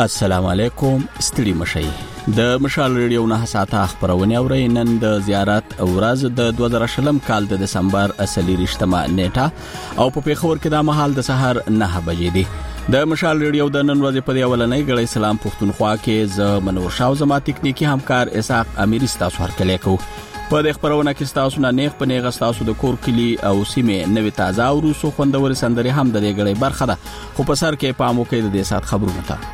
السلام علیکم. ستړي مشئ. د مشال ریډیو نه ساته خبرونه اورئ. نن د زیارت ورځ د 2020 کال د دسمبر اصلي رښتما نیټه او په پیښور کې د مهال د سحر 9 بجې دي. د مشال ریډیو د نن ورځې په اولنۍ غړې سلام پښتونخوا کې ز منور شاو زما تکنیکی همکار اسحاق اميري تاسو هرکلی کو. په د خبرونه کې تاسو نه نیغ په نیغ تاسو د کور کلی او سیمه نوې تازه او روسو خوندور سندري هم د غړې برخه ده. خو په سر کې پامو کې د دې سات خبرونه ته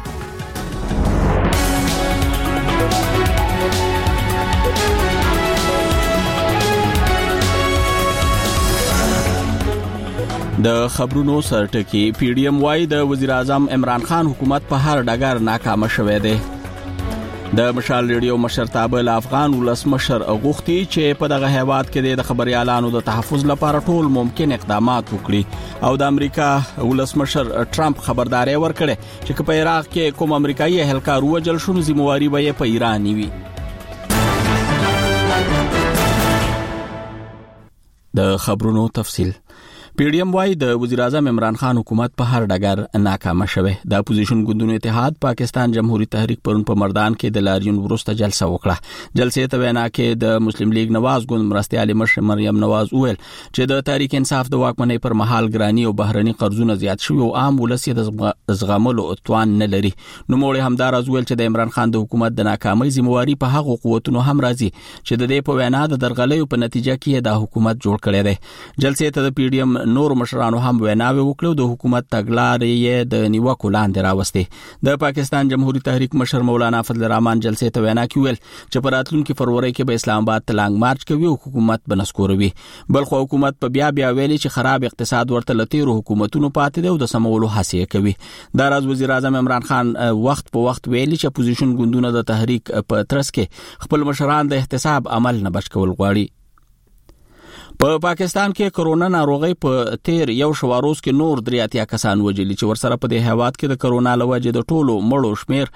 د خبرونو سرټکی. پی ډی ایم وايي د وزیر اعظم عمران خان حکومت په هر ډګر ناکام شوه دی. د مشال ریډیو مشرتابه افغان ولسمشر غوښتي چې په دغه هیواد کې د خبريالانو د تحفظ لپاره ټول ممکن اقدامات وکړي او د امریکا ولسمشر ټرمپ خبرداري ورکړي چې په عراق کې کوم امریکایي اهلکار وژل شو نو ذمہواری به یې په ایران وي. د خبرونو تفصیل. پی ډی ایم وايي د وزیر اعظم عمران خان حکومت په هر ډګر ناکام شوه. د اپوزیشن ګوندونو اتحاد پاکستان جمهوریت تحریک پرون په مردان کې د لاریون ورسته جلسه وکړه. جلسې ته وینا کې د مسلم لیگ نواز ګوند مرستيالي مشر مریم نواز وویل چې د تحریک انصاف د واکمنۍ پر مهال ګرانی او بهرني قرضونه زیات شوي او عام ولسی د زغملو توان نه لري. نو موږ همدار ازول چې د عمران خان د حکومت د ناکامۍ ذمہواری په هغو قوتونو هم راځي چې د دې په وینا د درغلیو په نتیجه کې د حکومت جوړ کړی دی. جلسې ته د پی ډی ایم نور مشرانو هم ویناوي وکړو. د حکومت تګلارې د نیوکو لاندې راوستي. د پاکستان جمهوریت تحریک مشر مولانا فضل الرحمن جلسې ته وینا کوي چې په راتلونکي فروری کې به اسلام آباد تلنګ مارچ کوي او حکومت بنسکوروي. بلخو حکومت په بیا ویلي چې خراب اقتصاد ورته لتیرو حکومتونو پاتې دی او د سمولو هڅه کوي. د راز وزیر اعظم عمران خان وخت په وخت ویلي چې اپوزیشن ګوندونه د تحریک په ترڅ کې خپل مشران د احتساب عمل نه بچ کول غواړي. په پاکستان کې کرونا ناروغي په تیر یو شواروز کې نور 83 کسان وژلي چې ورسره په دې هیواد کې د کرونا لوجه د ټولو مړو شمیر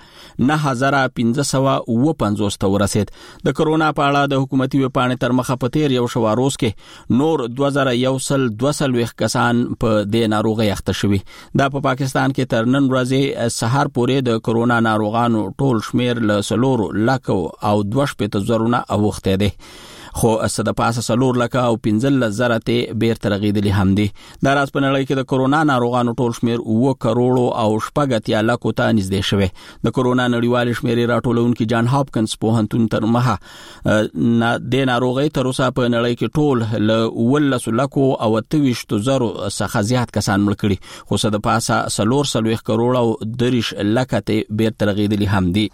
9550 ته ورسید. د کرونا په اړه د حکومتي وپاڼې تر مخه په تیر یو شواروز کې نور 2122 کسان په دې ناروغي اخته شوي. دا په پاکستان کې تر نن ورځې سحر پورې د کرونا ناروغانو ټول شمیر له 3 لک او 2.0 اوخته دي. خو صد پاسه 3 لک او 15,000 ته بیر ترغیدلی هم دي. دا راز په نړۍ کې د کرونا ناروغانو ټول شمیر 2 کروڑ او 8 لک ته نږدې شوه. د کرونا نړیوال شمیر راټولونکو جان هاپکنز پوهنتون تر مخه د ناروغي تر اوسه په نړۍ کې ټول ل 12 لک او 28,000 څخه زیات کسان مړ کړي. خو صد پاسه 3 کروڑ او 3 لک ته بیر ترغیدلی هم دي.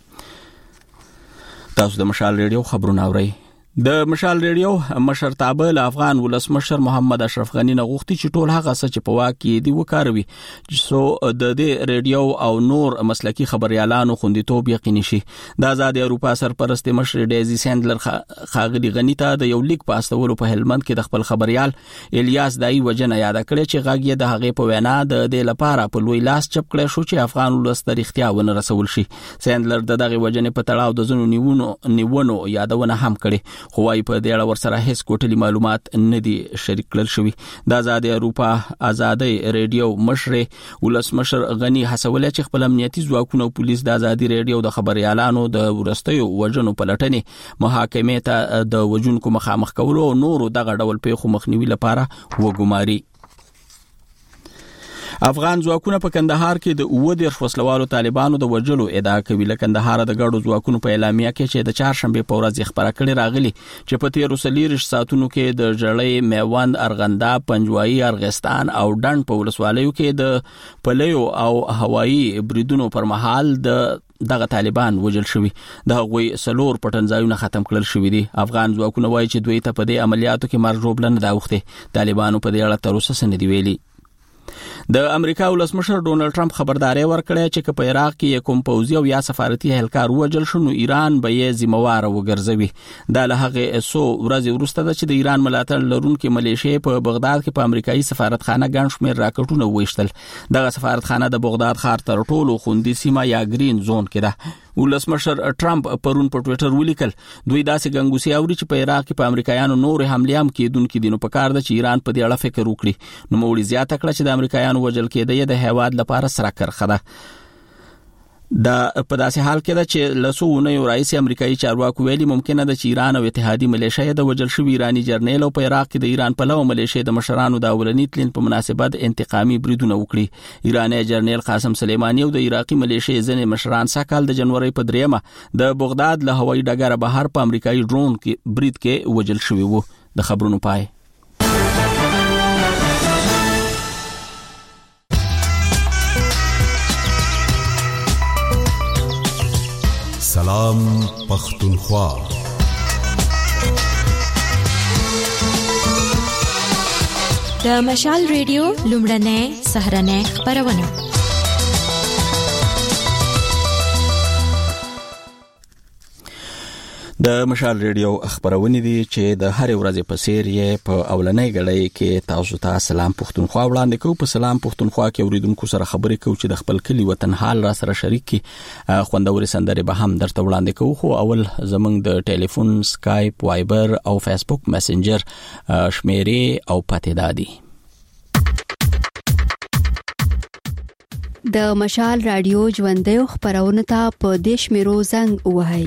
تاسو د مشال ریډیو خبرونه اورئ. د مشال ریډیو مشرتابه افغان ولسمشر محمد اشرف غنی نه غوښتي چې ټول هغه څه چې په واک کې دی وکاروي چې د دې ریډیو او نور مسلکی خبريالانو خوندیتوب یقیني شي. د آزاد اروپا سرپرست مشر ډیزي سندلر خاغلی غنی ته د یو لیک پاستولو په هلمند کې د خپل خبريال الیاس دای وجنه یاد کړی چې غاګي د هغه په وینا د دې لپاره په لوی لاس چپ کړی شو چې افغان ولس د اختیا ونه رسول شي. سندلر دغه وجنه په تړاو د زنو نیونو یادونه هم کړي. خو وايي په دې اړه ورسره هیڅ کوټلي معلومات نه دي شریک کړل شوی. د آزاد اروپا آزادي ریډیو مشر ولسمشر غنی حسوله چې خپل امنیتي ځواکونه او پولیس د آزادي ریډیو د خبريالانو د ورستیو وجنو پلټنې محاکمې ته د وجونکو مخامخ کولو او نورو دغه ډول پیښو مخنیوي لپاره وګماري. افغان ځواکونه په کندهار کې د 10 وسلوالو طالبانو د وجلو ادعا کوي. لکه کندهار د ګډو ځواکونو په اعلامیه کې چې د چهارشنبه په ورځ خبره کړې راغلي چې په 13 ساعتونو کې د جړې میوند ارغندا پنجوایي ارغستان او ډنډ په ولسوالیو کې د پلیو او هوایی بریدونو پر مهال دغه طالبان وجل شوی. د غوي سلور پټنځایونه ختم کړل شوی دي. افغان ځواکونه وایي چې دوی ته په دې عملیاتو کې مرجوب لنه دا وخته. طالبانو په دې اړه تر اوسه څه نه دی ویلي. د امریکا ولسمشر ډونلډ ټرمپ خبرداري ورکړه چې په عراق کې کوم پوځي او یا سفارتي اهلکار وژل شو نو ایران به یې ذمہوار وګرځوي. دا له هغه سو ورځې وروسته چې د ایران ملاتړ لرونکو ملیشې په بغداد کې په امریکایي سفارتخانه ګڼ شمېر راکټونه وویشتل. دغه سفارتخانه د بغداد ښار تر ټولو خوندي سیمه یا گرین زون کې ده. ولسمشر ټرمپ پرون په ټوئیټر ولیکل دوی داسې ګنګوسي اوري چې په عراق کې په امریکایانو نور حمله هم کېدونکې دي نو په کار ده چې ایران په دې اړه فکر وکړي. نو موږ زیاته کړه چې د امریکایانو وژل کېدل د هیواد لپاره سره کرخه ده. دا په داسې حال کې ده چې لسونه یو رئیس امریکایي چارواکو ویلي ممکنه ده چې ایران او اتحادي ملیشیا د وجل شوی ایرانی جرنیل او په عراق کې د ایران په لور ملیشیا د مشرانو د اولنی تلین په مناسبت انتقامي بریدونه وکړي. ایرانی جرنیل قاسم سلیمانی او د عراقي ملیشیا ځینې مشران سکهال د جنوري په 3 د بغداد له هوایي ډګر بهر په امریکایي ډرون کې برید کې وجل شوی وو. د خبرونو پای. سلام پختونخوا. د مشال ریډیو لومړنۍ سهرنۍ خبرونه. د مشال ریډیو خبرونه دي چې د هر ورځې په سیر یې په اولنۍ غړۍ کې تاسو ته سلام پختونخوا وړاندې کوو. په سلام پختونخوا کې اوریدونکو سره خبرې کوو چې د خپل کلی وطن حال را سره شریک کی خوندوري سندرې به هم درته وړاندې کوو. خو اول زمنګ د ټلیفون، سکایپ، وایبر او فیسبوک میسنجر شمیرې او پته دادي. د مشال رادیو ژوندۍ خبرونه ته په دیش میرو زنګ وهاي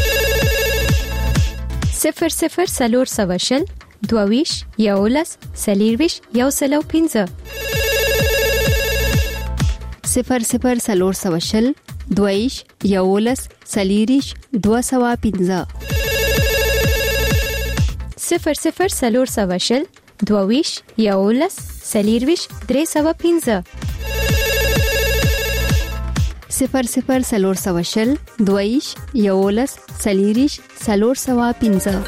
00 سلور سواشل دوویش یولس سلیرویش یوسلو 15 00 سلور سواشل دوویش یولس سلیریش 215 00 سلور سواشل دوویش یولس سلیرویش 315 00 سلور سواشل دویش یولس سلیریش سلور سوا 15.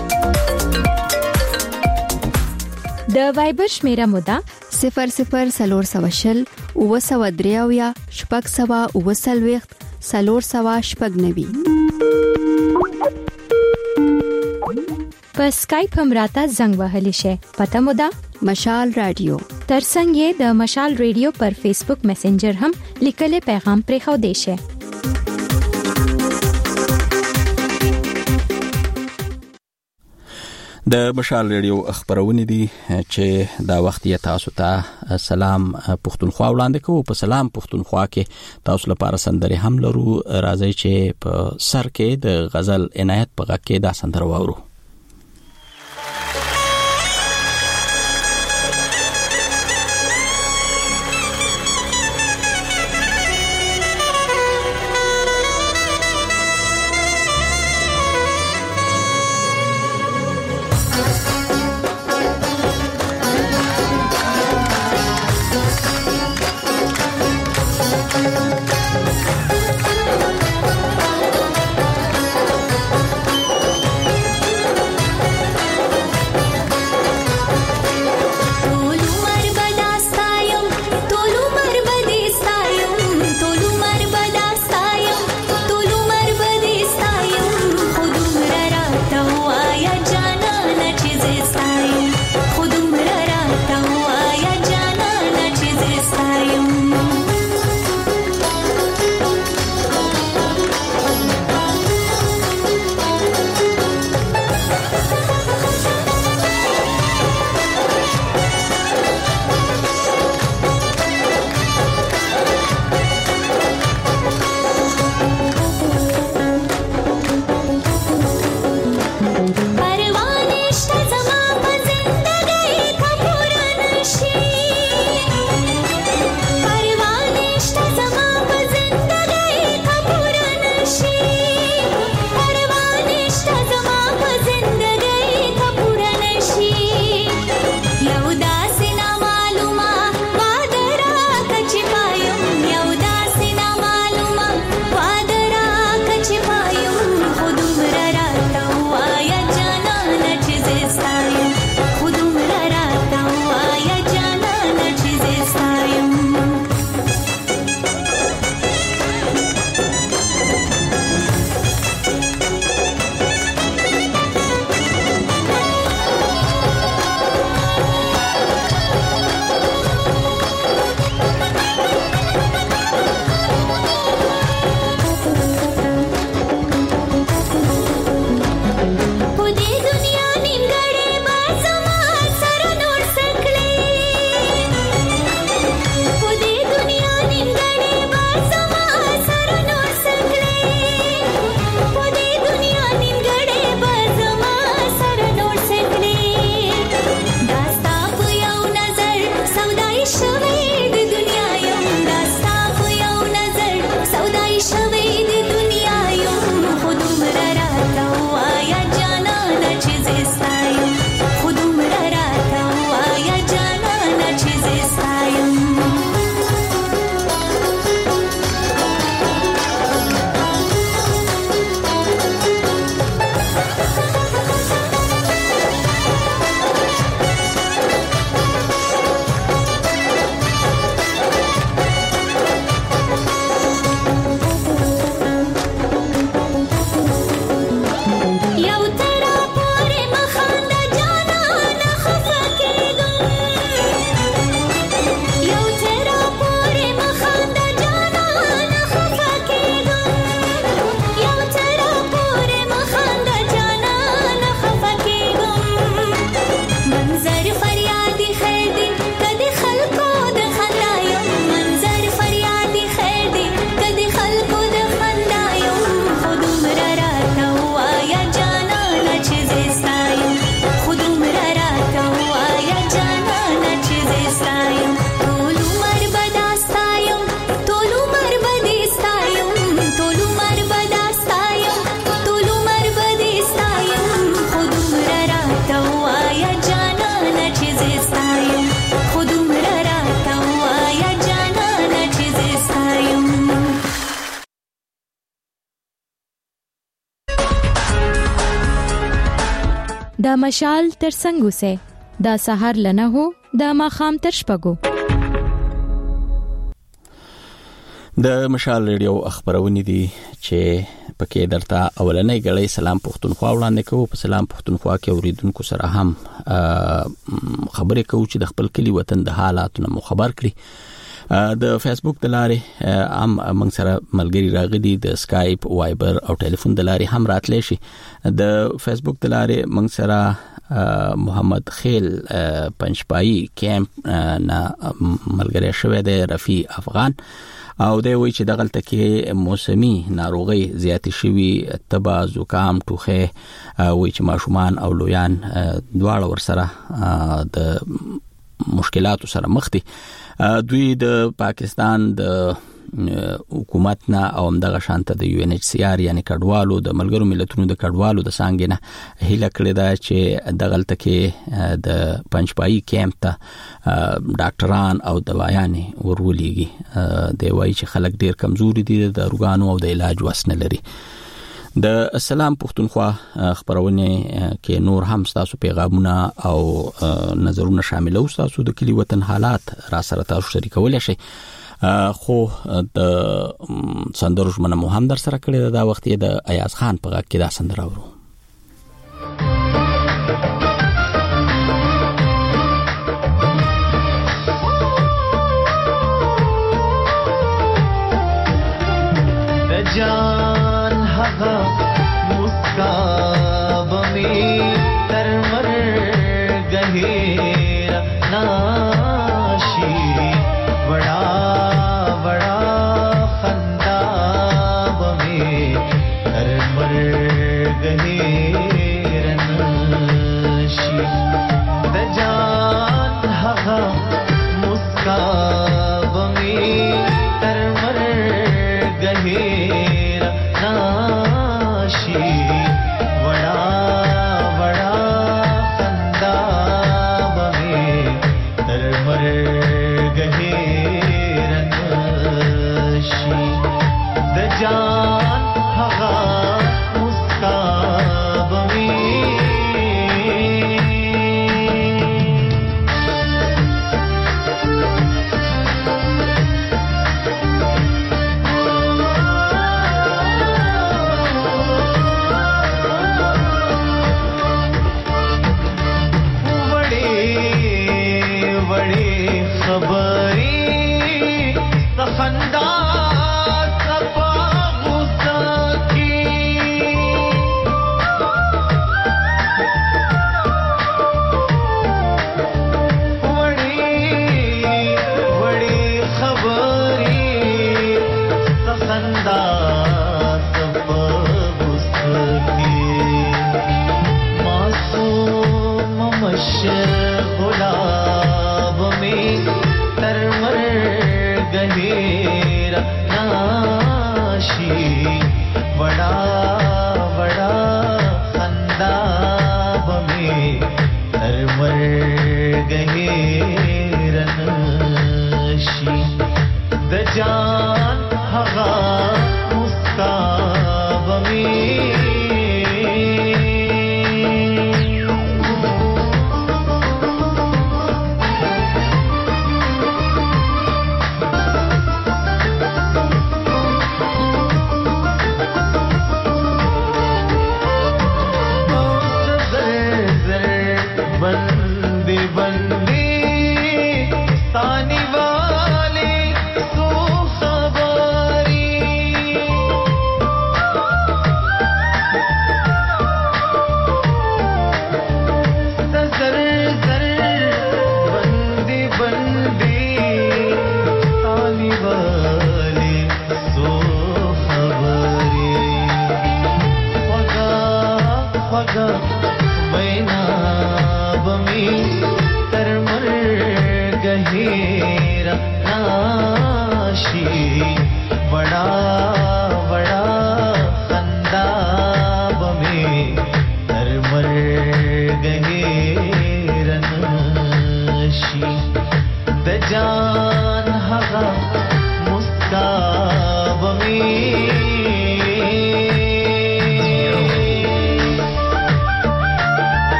د وایبر شمیره مودا 00 سلور سواشل او سوا دریاویا شپږ سوا او سلويخت سلور سوا شپږ نوي. په سکایپ هم راته زنګ وهلی شي. پته مودا مشال رادیو. ترڅنګ یې د مشال ریډیو پر فیسبوک میسنجر هم لیکلي پیغام پرې خو دی شي. د مشال ریډیو خبرونه دي چې دا وخت یې تاسو ته سلام پختونخوا وړاندې کوو. په سلام پختونخوا کې تاسو لپاره سندرې هم لرو. راځي چې په سر کې د غزل عنایت په غږ کې دا سندره واورو. د مشال تر څنګ اوسه د سحر لنه هو د ماخام تر شپږو. د مشال ریډیو خبرونه دي چې پکې درته اولنې غړې سلام پښتونخوا وړاندې کوو. په سلام پښتونخوا کې اوریدونکو سره هم خبرې کوو چې د خپل کلی وطن د حالاتونو مو خبر کړي. د فیسبوک د لارې هم موږ سره ملګری راغلي، د سکایپ، وایبر او ټلیفون د لارې هم راتلی شي. د فیسبوک د لارې موږ سره محمد خیل پنځپایی کیمپ نه ملګری شوی دی، رفیع افغان، او دی وی چې دغلته کې موسمي ناروغي زیات شوي، تبه، زکام، ټوخه، وی چې ماشومان او لویان دواړه ورسره د مشکلاتو سره مخ دي. دوی د پاکستان د حکومت نه او همدغه شانته د UNHCR یعنی کډوالو د ملګرو ملتونو د کډوالو د څنګه نه هیله کړې ده چې دغلته کې د پنځپایی کیمپ ته ډاکټران او دوايانې ورولېږي. دی وایي چې خلک ډیر کمزوري دي، د داروګانو او د علاج وس نه لري. د سلام پښتونخوا خبرونه کې نور هم تاسو پیغامونه او نظرونه شامل او تاسو د کلی وطن حالات را سره تاسو شریکولای شئ. خو د سندرو ژمنه مو هم در سره کړی دا وخت یې د ایاز خان په غږ کې دا سندره اورو. جان هغه مسکا بمي تر مرګ هیر ناشي وڑا وڑا خندا بمي تر مرګ هیر ناشي د جان هغه مسکا بمي تر مرګ هیر ناشي وڑا وڑا خندا بمي تر مرګ هیر ناشي د جان هغه مسکا بمي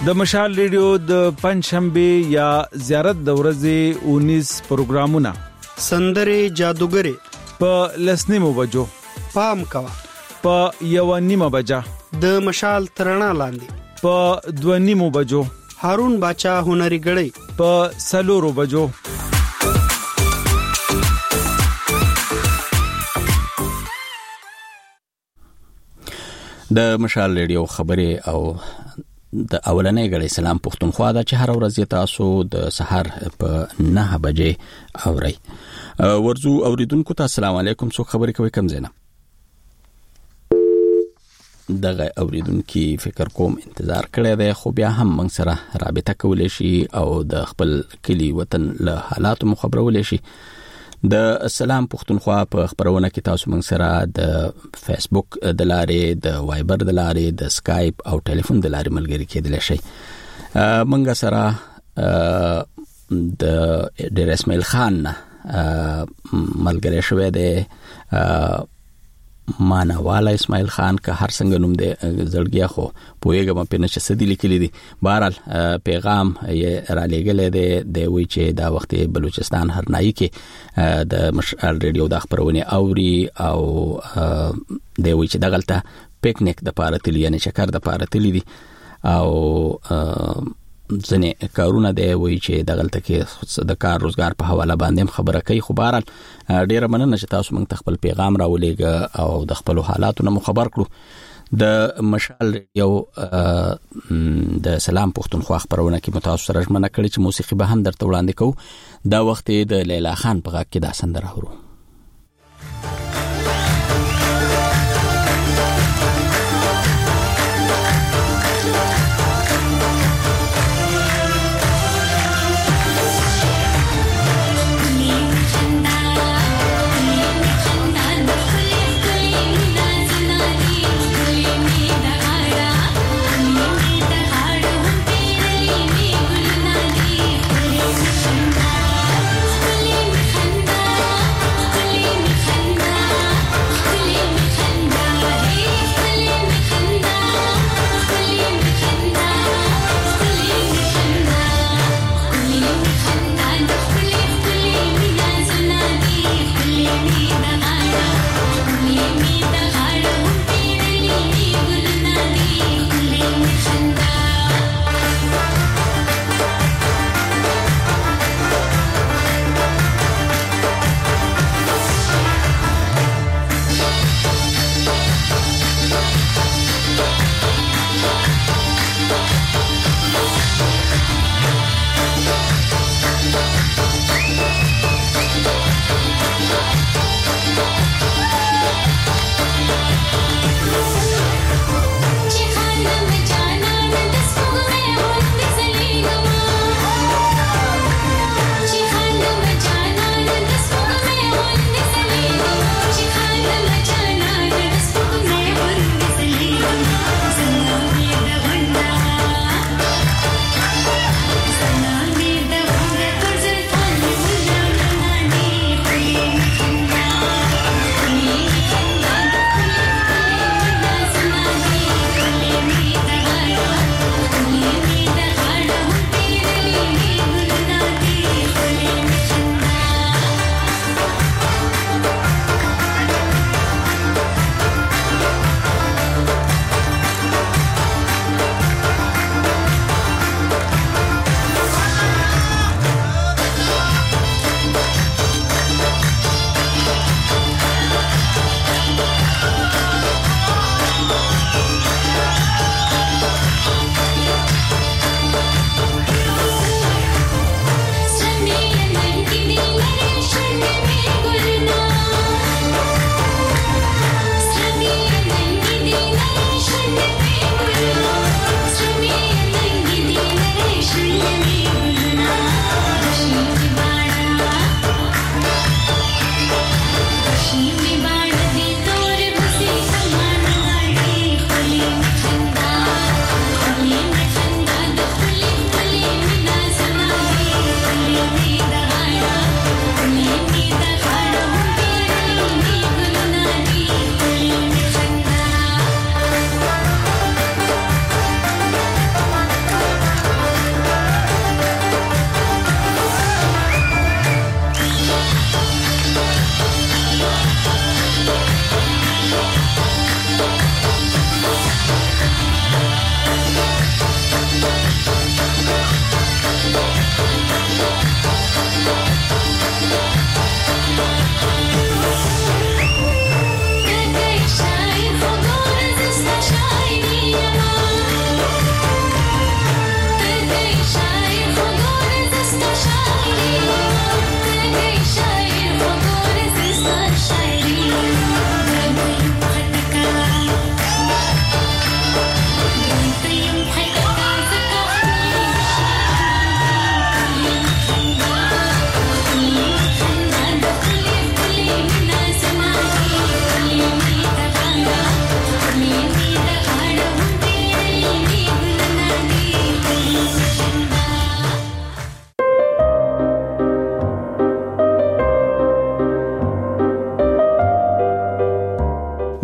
د مشال ریډیو د پنځشنبه یا زیارت د ورځې 19 پروګرامونه سندره جادوګری په لسنیمو بجو پام کوا په یو نیمه بجا د مشال ترنا لاندې په 2 نیمو بجو هارون باچا هنري غړی په سلورو بجو د مشال ریډیو خبرې او د اولنې غړي سلام پښتونخوا دا چې هر ورځ تاسو د سحر په 9 بجې اورئ. ورزو اوریدونکو ته السلام علیکم. څو خبرې کوي کم زینه دغه اوریدونکو فکر کوم انتظار کړی دی خو بیا هم موږ سره رابطه کولای شي او د خپل کلی وطن له حالاتو مخبرولای شي. د سلام پښتونخوا په خبرونه کې تاسو موږ سره د فیسبوک د لارې د وایبر د لارې د سکایپ او ټلیفون د لارې ملګری کېدلی شي. موږ سره د ډیر اسماعیل خان ملګری شوی دی مانواله اسماعیل خان که هر څنګه نوم دی زړګیا خو پوهیږم په نشه سدي لیکلی دی. بهرحال پیغام یې را لېږلی دی د وی چې دا وخت بلوچستان هرنایي کې د مشال ریډیو د خبرونه اوري او د وی چې دغلته پکنیک د پاره تلی یعنی شکر د پاره تلی دی او ځنې کارونه دی وی چې دغلته کې د کار روزګار په حواله باندې خبره کوي. خو بهرحال ډیره مننه چې تاسو موږ خپل پیغام راولېګ او د خپل حالاتو نه خبر کړو. د مشال ریډیو د سلام پښتونخوا خبرونه کې متاسو سره ژمنه کړې چې موسیقي به هم درته وړاندې کوو. دا وخت د لیلا خان په غږ کې دا سندره اورو. خندا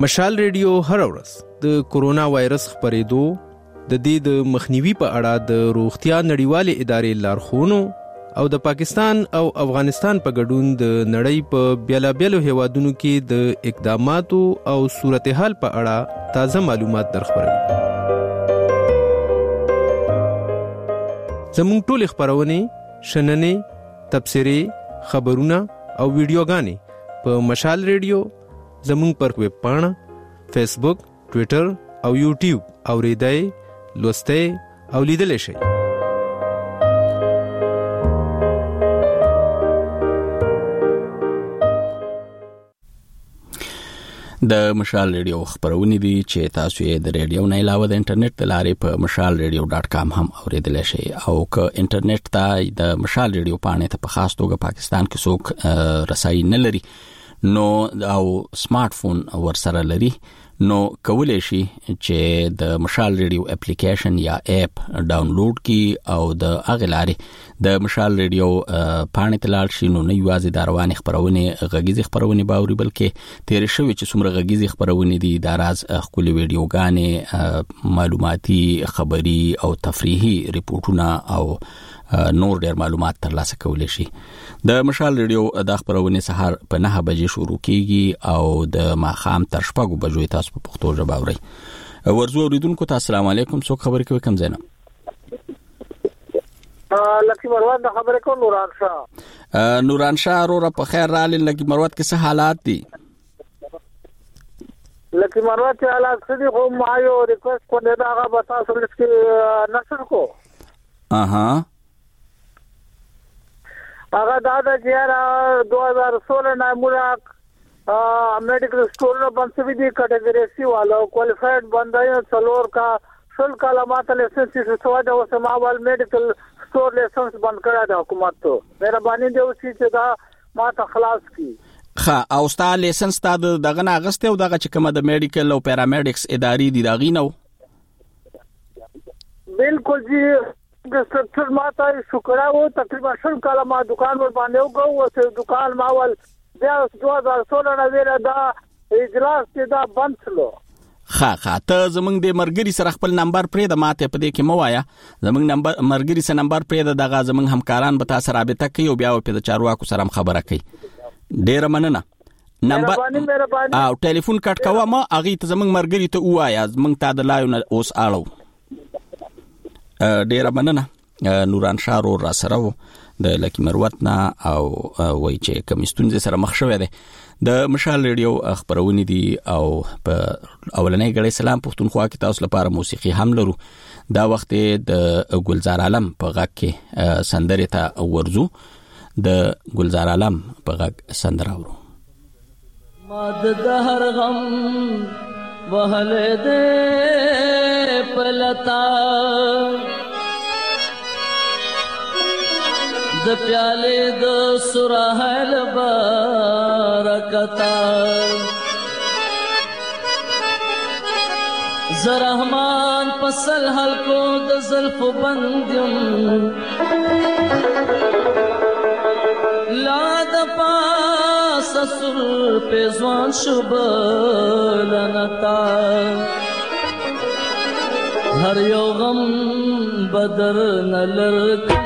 مشال ریډیو هر ورځ د کورونا وایرس خپرېدو د دې د مخنیوي په اړه د روغتیا نړیوالې ادارې لارښوونو او د پاکستان او افغانستان په ګډون د نړۍ په بیلابیلو هیوادونو کې د اقداماتو او صورتحال په اړه تازه معلومات درخبروي. زموږ ټول خبرونه شننې تبصرې خبرونه او ویډیوګانې په مشال ریډیو زموږ پر ویب پاڼه فیسبوک ټوئیټر او یوټیوب اوریدای لوستای او لیدلای شئ. د مشال ریډیو خبرونه دي چې تاسو یې د ریډیو نه علاوه د انټرنیټ د لارې په mashalradio.com هم اوریدلای شئ او که انټرنیټ ته د مشال ریډیو پاڼې ته په خاص توګه پاکستان کې څوک رسایي نه لري نو او سمارټ فون ورسره لري نو کولای شي چې د مشال ریډیو اپلیکیشن یا اپ ډاونلوډ کی او د اغلارې د مشال ریډیو پاڼې ته لاړ شي نو نه یوازې د رواني خبرونه غږیزي خبرونه باوري بلکې تیر شوی چې څومره غږیزي خبرونه دي د راز خپل ویډیوګانې معلوماتي خبري او تفریحي ریپورتونه او نور ډیر معلومات ترلاسه کولای شي. د مشال ریډیو د خبرونه سهار په 9 بجې شروع کیږي او د ماخام تر 6 بجو تاسو په پښتو ژبه اورئ. ورزو اوریدونکو ته السلام علیکم. څوک خبرې کوي کوم زینب؟ لکی مروت د خبرې کوم نوران شاه. نوران شاه رو په خیر رالي. لکی مروت کې څه حالات دي؟ لکی مروت کې حالات څه دي؟ خو ما یو ریکوست کوله دا هغه به تاسو لکه نشر کو. اها هغه دا د 2016 ناموراک میډیکل سٹور بند شوی دی کټګری سی والو کوالیفائڈ بندای څلور کا شل کلمات لایسنس سوا د وسماوال میډیکل سٹور لایسنس بند کړه د حکومت ته. مهرباني دی اوسې چې دا ما ته خلاص کی. ښه او ستا لایسنس تا دغه ناغسته او دغه چې کومه د میډیکل او پیرامیډکس ادارې دي دغې نو؟ بالکل جی د سټرکچر ماته شکراو تقریبا شل کاله ما دکان ور باندې وګو او دکان ماول بیا 2016 نه ویره دا اجلاس کې دا بند شلو. ښه ته زمونږ د مرګري سره خپل نمبر پرې د ماته په دې کې مو وایا زمونږ نمبر مرګري سره نمبر پرې دغه زمونږ همکاران به تاسو رابطه کوي او بیا په چارواکو سره خبره کوي. ډیر مننه. نمبر او ټلیفون کټ کوه ما اغه ته زمونږ مرګري ته وایا زمونږ تا د لایو اوس اړو. ډیر مننه. نوران شاه را سره وو د لکی مروت نه او وای چې کمیستون سره مخ شوې ده د مشال ریډیو خبرونه دي او په اولنۍ غړي سلام پښتونخوا کې تاسو لپاره موسیقي هم لرو. دا وخت د ګلزار عالم په غږ کې سندره ته ورزو. د ګلزار عالم په غږ سندره ورو. ماد د هر غم وهله دې پلتا د پیالې د سراحل برکتا زرحمان پسل حلقو د زلف بندیم لا د پاس سر پیزوان شبلنتا هر یو غم بدر نلرکم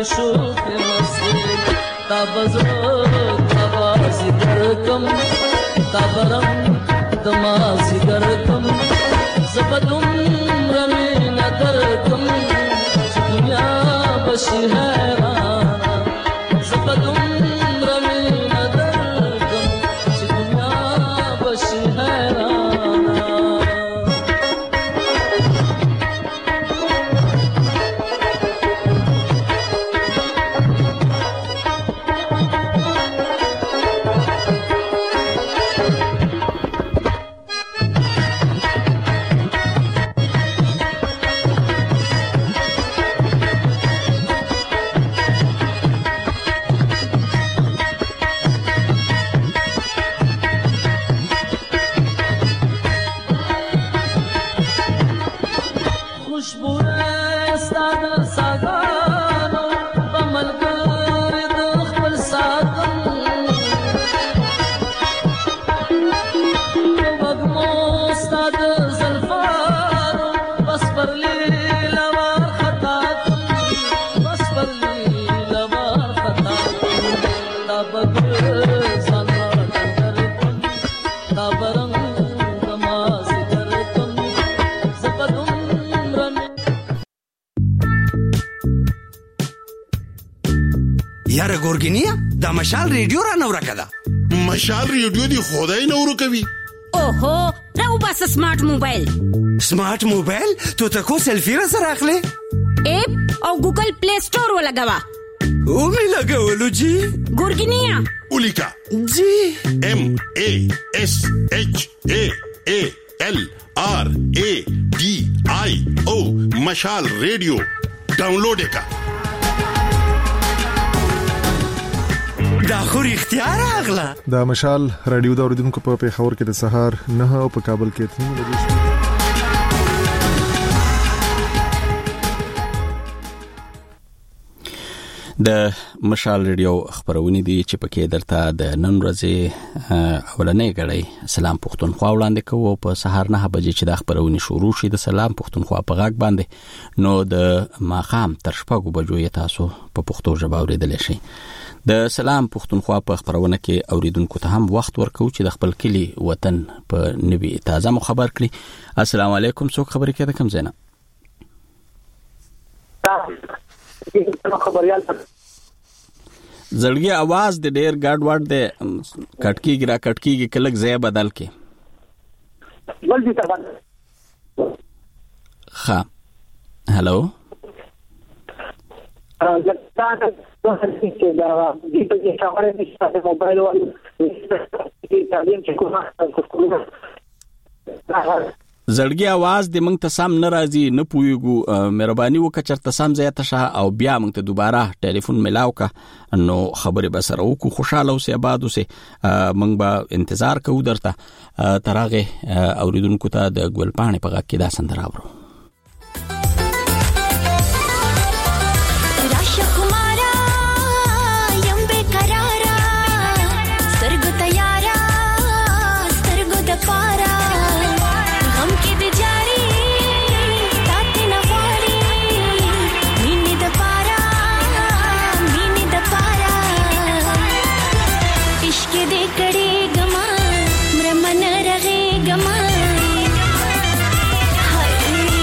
معشوق مسجد تابزو تابازی درکم تابرم دمازی درکم زبدم رمی ندرکم دنیا بشی حیرانا زبدم رمی ندرکم دنیا بشی حیرانا یاره ګورګینیا دا مشال ریډیو را نو راکده مشال ریډیو دی خدای نو کوي اوهو راو بس سمارټ موبایل سمارټ موبایل ته تکو سیلفی را سره اخلي اپ او ګوګل پلی سٹور ولګوا او می لګولو جی ګورګینیا اولیکا جی ام ا اس اچ ا ا ال ار ا ډي آی او مشال ریډیو ډاونلوډ کا دا خو اختیار اغلا دا مشال رادیو دا اوریدونکو په پیښور کې د سهار 9 او په کابل کې 3 بجې د مشال ریډیو خبرونه دي چې پکې درته د نن ورځې اولنې غړې سلام پښتونخوا وړاندې کوو په سهار 9 بجې چې د خبرونه شروع شي د سلام پښتونخوا په غاګ باندې نو د ماخام تر شپږو بجو یې تاسو په پښتو ژبه اوریدل شي د سلام پښتونخوا په خبرونه کې اوریدونکو ته هم وخت ورکو چې د خپل کلی وطن په نوي تازه مو خبر کړي السلام علیکم څوک خبرې کوي کوم زینا زړګي आवाज د ډېر ګډ وډ د کټکیږي را کټکیږي کلک ځای بدل کې ولدي تبا ها هالو زړګي چې دا د دې خبرې نشته د موبایل او تعلیم چې کومه زړګي आवाज د مونږ ته سم ناراضي نه پويګو مهرباني وکړه چرته سم ځای ته شه او بیا مونږ ته دوباره ټلیفون ملاو کا نو خبرې به سره وکړو خوشاله اوسې آباد اوسې مونږ به انتظار کوو درته ترغه اوریدونکو ته د ګلپاڼې په غږ کې دا سندره اورو गमा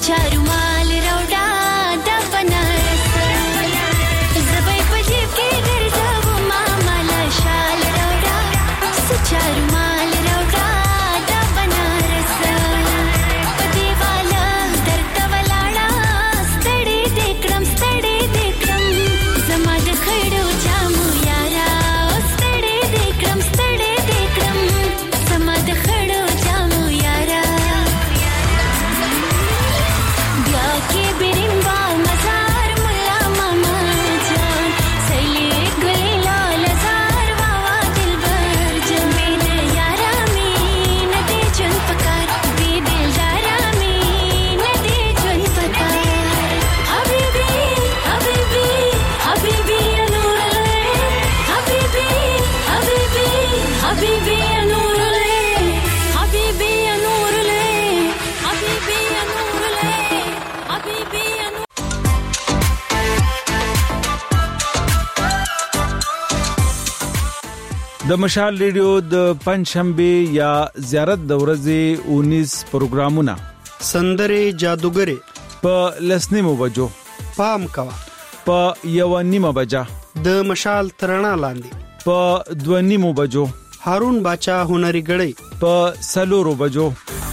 चारू माल रौड़ा दा बनारस जबै पजीब के घर जाओ मामा ला शाल रौड़ा चारू माल रौड़ा दा बनारस पदीवाला दर्द वलाड़ा स्टडी देखरम समाज खड़ो जामू यारा स्टडी देखरम समाज खड़ो जामू यारा ब्याह के बिरिंबा मजार मुल्ला मामा जान सैले गले लाल जार वावा दिलबर जमीन यारा में नदी चुन पकार दे दिलदारा में नदी चुन पकार हबीबी हबीबी हबीबी नूर ले हबीबी हबीबी हबीबी नूर ले हबीबी नूर ले हबीबी नूर ले हबीबी د مشال ریډیو د پنځشنبه یا زیارت د ورځې 19 پروګرامونه سندره جادوګره په لسنیمو بجو پام کوا په یو نیمه بجا د مشال ترنا لاندې په 2 نیمو بجو هارون باچا هنري غړي په سلورو بجو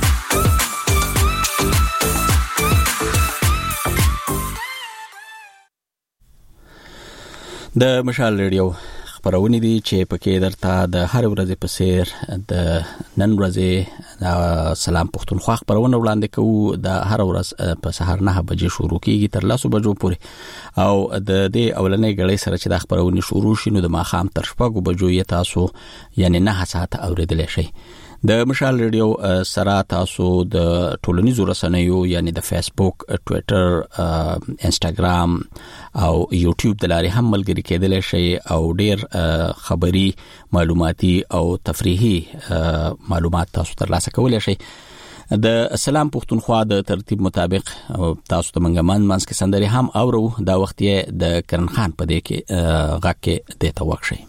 د مشال ریډیو خبرونه دي چې پکې درته د هر ورځې په سیر د نن ورځې سلام پښتونخوا خبرونه وړاندې کوو د هر ورځ په سهار 9 بجې شروع کیږي تر 10 بجو پورې او د دې اولنې غړې سره چې د خبرونه شروع شینو د ماخام تر 6 بجو یې تاسو یعنی 9 ساعت اوریدل شي د مشال ریډیو سره تاسو د ټولنیزو رسنیو یعنی د فیسبوک، ټوئیټر، انستګرام او یوټیوب د لارې هم ملګری کېدل شي او ډیر خبري معلوماتي او تفریحي معلومات تاسو ترلاسه کولای شئ. د سلام پښتونخوا د ترتیب مطابق تاسو ته منګمان کې سندري هم اورو. دا وخت یې د کرن خان په دې کې غږ کې دته وښي.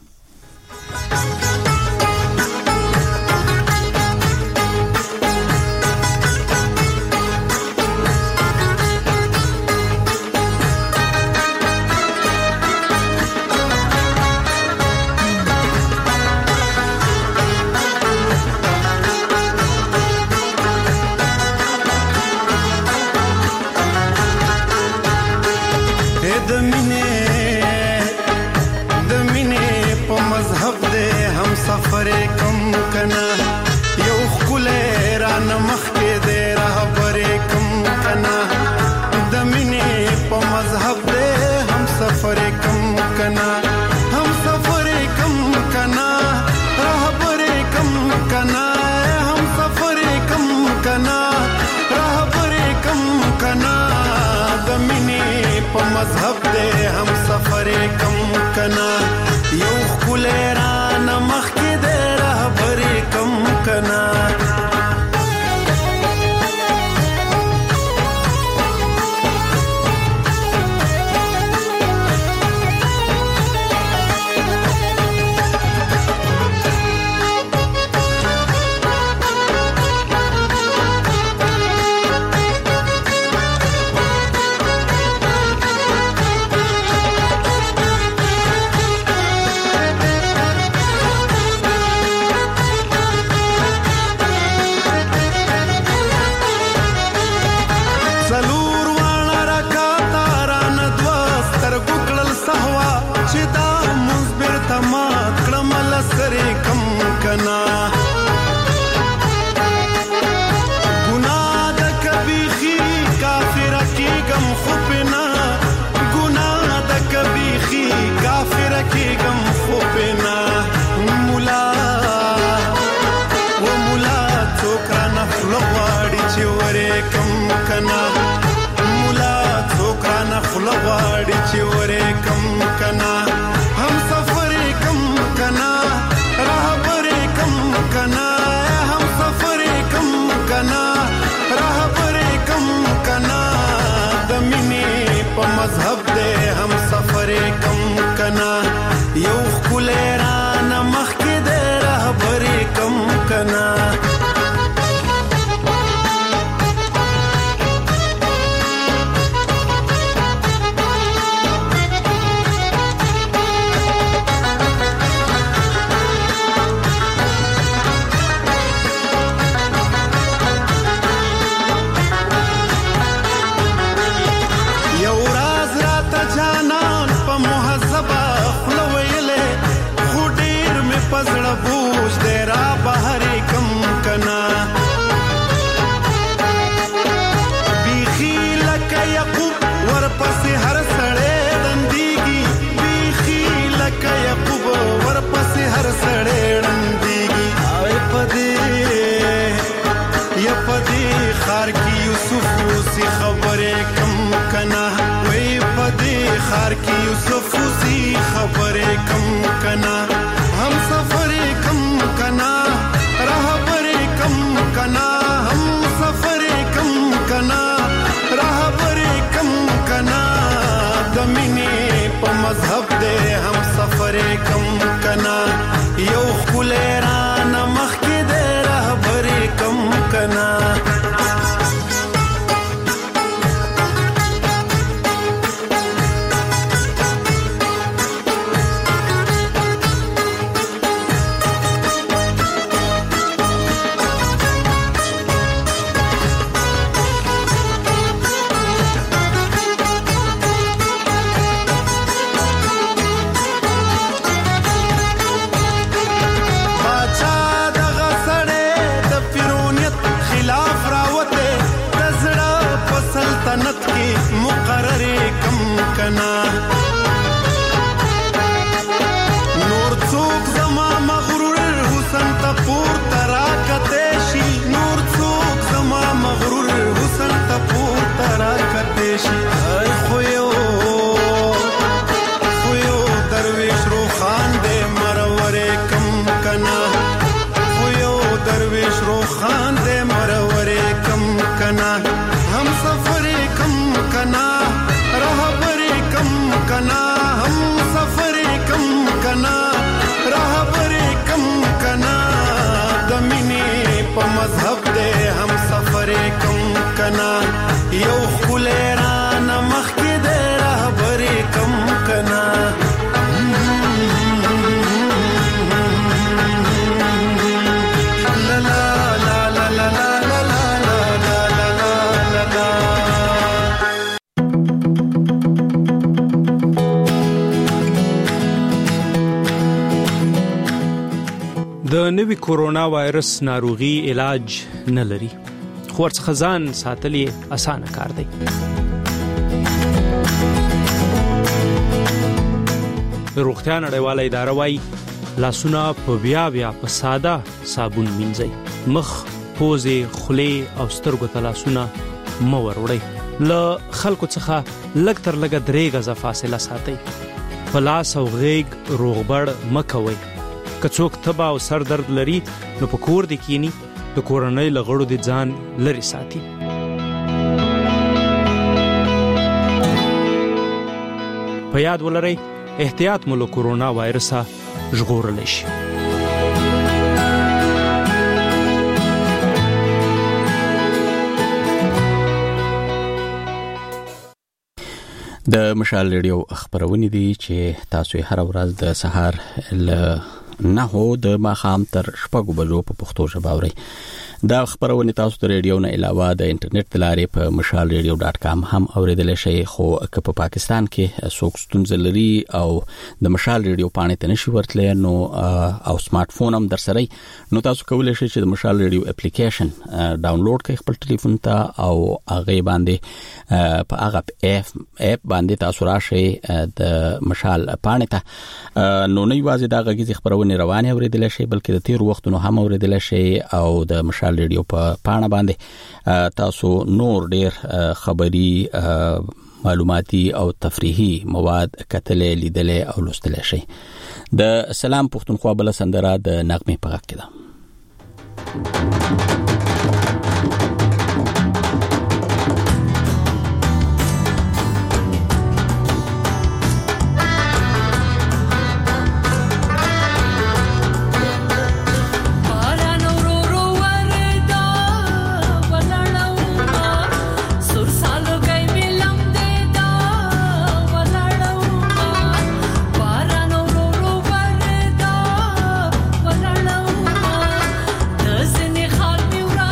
सफर कम कना यो खुले रान मख के दे रहबरे कम कना दमिने प मजहब दे हम सफर कम कना हम सफर कम कना रहबरे कम कना हम सफर कम कना रहबरे कम कना दमिने प मजहब दे हम सफर कम कना यो खुले रान मख के दे रहबरे कम कना پدې خار کې یوسف اوسې خبرې کم کنا وای پدې خار کې یوسف اوسې خبرې کم کنا هم سفر کم کنا رهبر کم کنا هم سفر کم کنا رهبر کم کنا د مینې په مذهب دې هم سفر کم کنا یو خلران مخ کې دې رهبر کم کنا نور څوک زما مغرور حسن ته پورته راکته شي نور څوک زما مغرور حسن ته پورته راکته شي خو یو درویش روخان دې مرور کم کنا خو یو درویش روخان دې مرور کم کنا هم سفر کم کنا رهبر کم کنا هم سفر کم کنا رهبر کم کنا د مینې په مذهب دې هم سفر کم کنا یو خلران مخ کې دې رهبر کم کنا لا لا لا لا لا د نوي کورونا وایرس ناروغي علاج نه لري خو ورڅخه ځان ساتل اسانه کار دی روغتیا نړیواله اداره وايي لاسونه په بیا په ساده صابون مینځئ مخ پوزې خولې او سترګو ته لاسونه مه وروړئ له خلکو څخه لږ تر لږه 3 غزه فاصله ساتئ په لاس او غېږ روغبړ مه کوئ که څوک تبه او سر درد لري نو په کور دې کینی د کورنۍ له غړو دې ځان لري ساتي په یاد ولرئ احتیاط مو له کورونا وایرسه ژغورلی شي د مشال ریډیو خبرونه دي چې تاسو هر ورځ د سهار ل نه د ماخام تر شپږو بجو په پښتو ژبه اورئ دا خبرونه تاسو د ریډیو نه علاوه د انټرنیټ لارې په mashalradio.com هم اوریدل شئ خو که په پاکستان کې څوک ستونزه لري او د مشال ریډیو پاڼې ته نشي ورتلی نو او سمارټ فون هم درسره نو تاسو کولی شئ چې د مشال ریډیو اپلیکیشن ډاونلوډ کړئ خپل ټلیفون ته او هغه باندې په هغه اپ باندې تاسو راشئ د مشال پاڼې ته نو نه یوازې دا غږیزې خبرونه روانه اوریدل شئ بلکې د تیر وختونو هم اوریدل شئ او د مشال ریډیو په پاڼه باندې تاسو نور ډیر خبري معلوماتي او تفریحي مواد کتلې لیدلې او لوستلې شئ د سلام پښتونخوا بل سندره د نغمه په غږ کې ده Doesn't it hurt me right?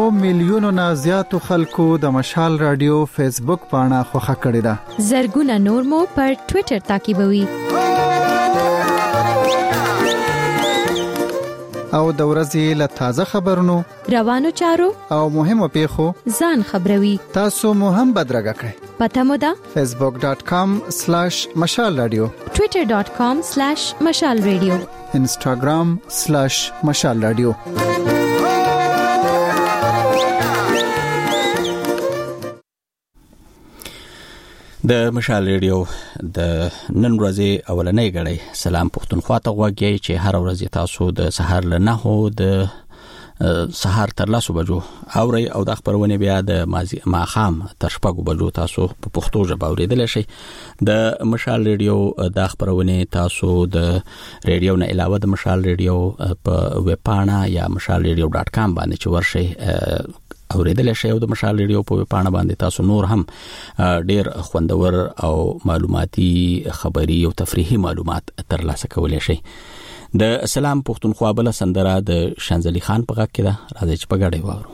میلیونو نه زیاتو خلکو د مشال رادیو فیسبوک پاڼه خوښه کړې ده. زرګونه نور مو پر ټوئیټر تعقیبوي. او د ورځې له تازه خبرونو، روانو چارو او مهمو پیښو ځان خبروي. تاسو مو هم بدرګه کړئ. پته مو ده facebook.com/mashalradio، twitter.com/mashalradio، instagram/mashalradio. د مشال ریډیو د نن ورځې اولنۍ غړي سلام پښتونخوا ته غواړي چې هر ورځ تاسو د سحر له 9 د سحر تر 10 بجو اوري او د خبرونه بیا د ماخام تر 6 بجو تاسو په پښتو ژبه اوریدل شي. د مشال ریډیو د خبرونه تاسو د ریډیو نه علاوه د مشال ریډیو په ویب پاڼه یا mashalradio.com باندې چې ورشي اوریدل شي او د مشال ریډیو په پاڼه باندې تاسو نور هم ډیر خوندور او معلوماتي خبري او تفریحي معلومات ترلاسه کولای شي. د سلام پښتونخوا بل سندره د شانزلی خان په غږ کې ده، راځي چې په ګډه وورو.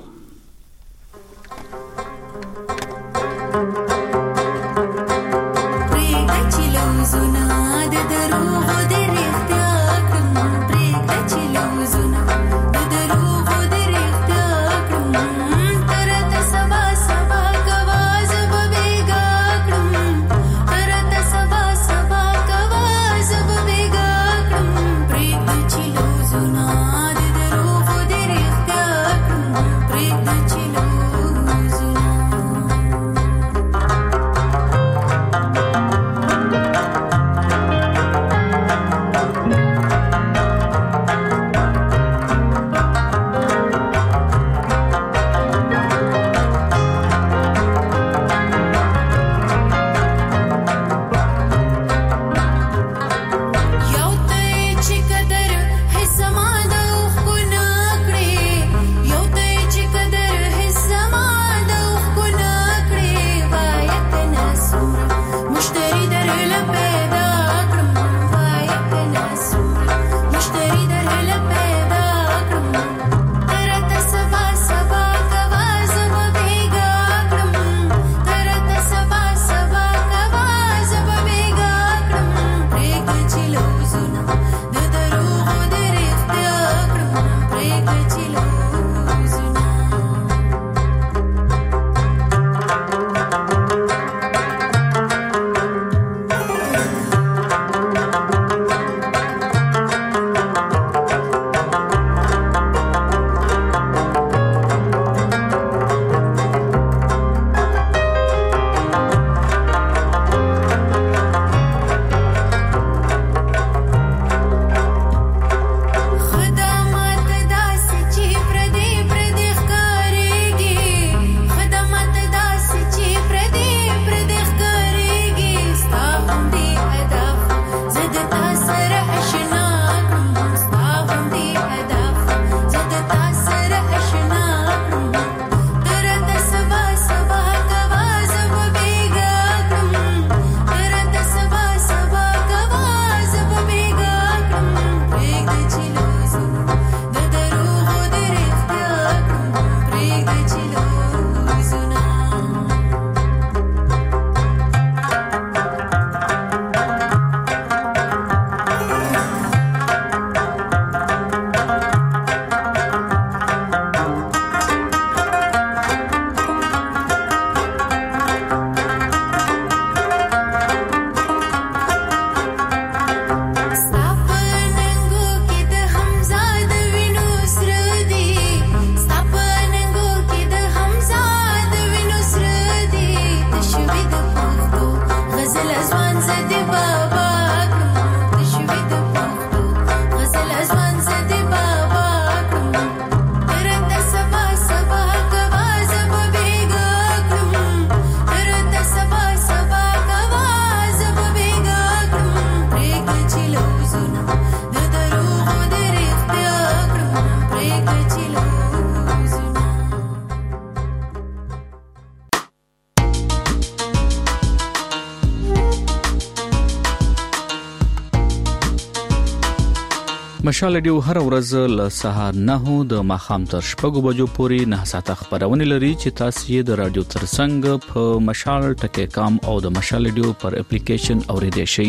مشال ریډیو هر ورځ له سهار 9 د ماښام تر 6 بجو پورې 9 ساعته خبرونه لري چې تاسو یې د رادیو ترڅنګ په مشال ټکی کام او د مشال ریډیو پر اپلیکیشن اوریدئ شئ.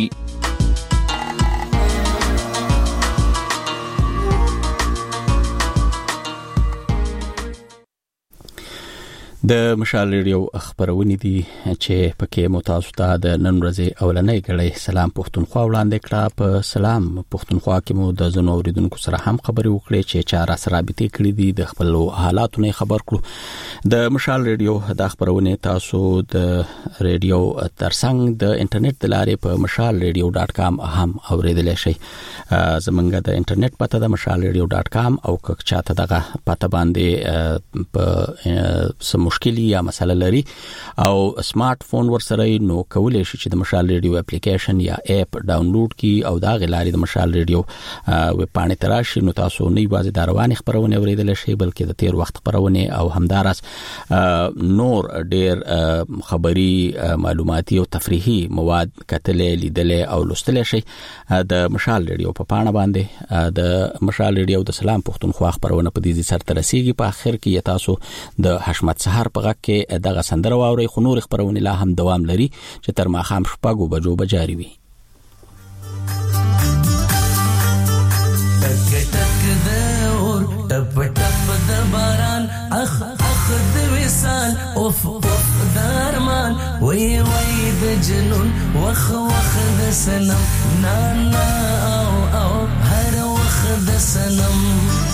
د مشال ریډیو خبرونه دي چې پکې متاسو ته د نن ورځې اولنۍ غړې سلام پښتونخوا وړاندې کړه. په سلام پښتونخوا کې مو د زنو اوریدونکو سره هم خبرې وکړې چې چاره سره رابطې کړې دي، د خپل حالاتو نه خبر کړو. د مشال ریډیو د خبرونه تاسو د ریډیو ترڅنګ د انټرنیټ د لارې په mashalradio.com هم اوریدلای شئ. زمونږ د انټرنیټ پته د mashalradio.com او که چاته دغه پته باندې په مشکلی یا مسله لري او سمارټ فون ورسره نو کولای شي چې د مشال ریډیو اپلیکیشن یا اپ ډاونلوډ کی او دا غلاري د مشال ریډیو ویب پاڼې تراشي نو تاسو نه یوازې د رواني خبرونه اوریدل شئ بلکې د تیر وخت خبرونه او همدارس نور ډیر خبري معلوماتي او تفریحي مواد کتلې لیدلې او لوستلې شئ د مشال ریډیو په پاڼه باندې. د مشال ریډیو د سلام پښتونخوا خبرونه په دې سر ترسيږي. په اخر کې تاسو د حشمت سحر په غږ کې دغه سندره واوري. خو نور خبرونه لا هم دوام لري چې تر ماښام 6 بجو به جاری وي. ټپ ټپ د باران اخ اخ د وصال اوف اوف درمان وي وي د جنون وخ وخ د سنم نا نا او او هر وخ د سنم